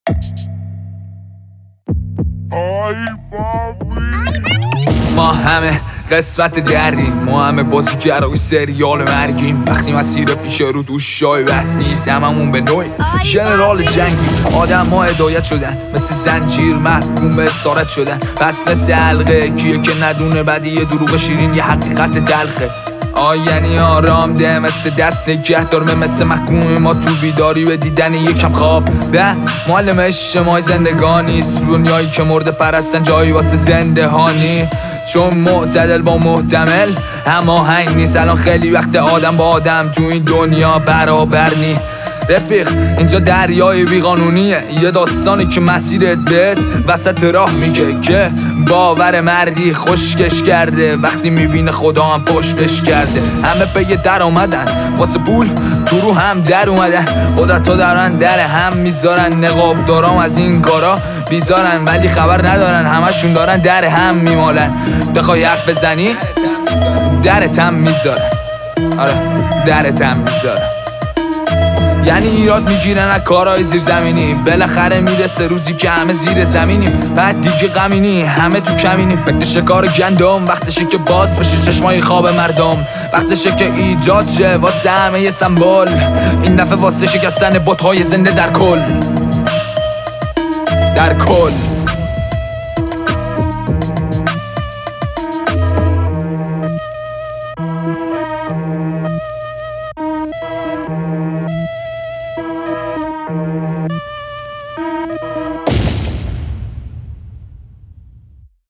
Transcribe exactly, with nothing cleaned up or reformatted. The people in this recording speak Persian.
ما همه قسمت دردیم، ما همه بازیگرای سریال مرگیم. وقتی مسیر پیش رو دوش شای بحث نیست، هممون به نوعی ژنرال جنگی. آدم ها هدایت شدن مثل زنجیر، محکوم به اسارت شدن. پس مثل حلقه کیه که ندونه بعد یه دروغ شیرین یه حقیقت تلخه. آه یعنی آرام ده مثل دست نگه دارمه، مثل محکوم ما تو بیداری به دیدن یکم خواب. ده معلم اجتماعی زندگانیست، دنیایی که مرده پرستن جایی واسه زنده هانی. چون معتدل با محتمل هماهنگ نیست. الان خیلی وقت آدم با آدم تو این دنیا برابر نی. رفیق اینجا دریای بیقانونیه، یه داستانی که مسیرت بهت وسط راه میگه که باور مردی خشکش کرده. وقتی میبینه خدا هم پشتش کرده. همه پی در آمدن واسه پول تو رو هم در اومدن. خودتا دارن در هم میذارن، نقاب دارم از این کارا بیزارن ولی خبر ندارن همشون دارن در هم میمالن. بخوای حرف بزنی درت هم میذارن، آره درت هم میذارن. یعنی ایراد میگیرن از کارهای زیر زمینی، بالاخره میرسه روزی که همه زیر زمینیم. بعد دیگه غمینی همه تو کمینیم. وقتشه کار گندم، وقتشه که باز بشه چشمای خواب مردم. وقتشه که ایجاد شه واسه همه یه سمبل، این دفعه واسه شکستن بت‌های زنده در کل در کل